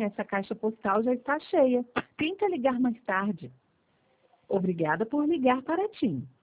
essa caixa postal já está cheia. Tenta ligar mais tarde. Obrigada por ligar para TIM.